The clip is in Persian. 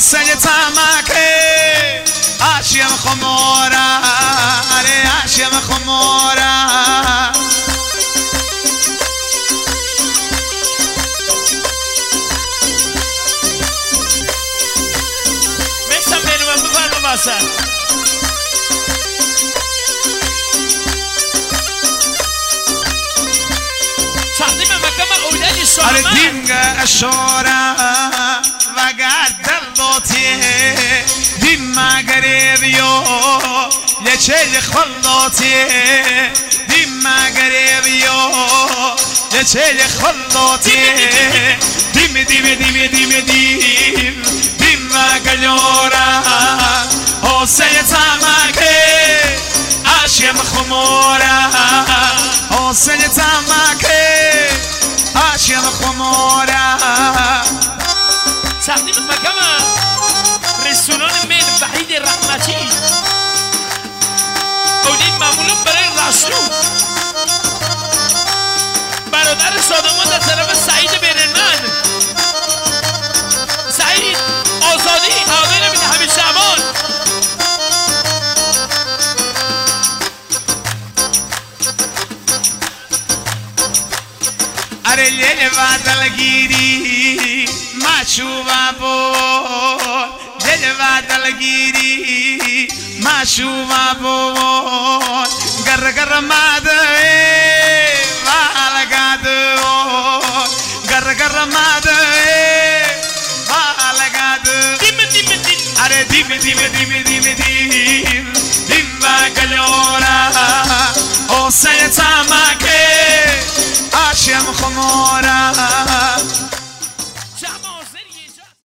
حسین تمکه عشیم خماره عشیم خماره میستم بینوم بفرما باسن تقدیم مکم اولادی اره سلمان دینگه اشاره و گردلوتی دیم مگریبیو یچه خلاتی دیم مگریبیو یچه خلاتی دیم دیم دیم دیم دیم دیم مگلیورا حسین تمکه عشیم خموره حسین تمکه عشیم خموره تقدیم مکم رسولان من وحید رحمتی اولین معمولون برای رسول برادر سادمان در طرف سعید برنمن سعید آزادی حاضر بین همه شعبان اره لیل و دلگیری مشوبه بود لیل و دلگیری مشوبه بود گر گر مده والگاده گر گر مده والگاده دیم دیم دیم اره دیم دیم دیم دیم دیم دیم و گلیورا حسین تمکه عشیم خمو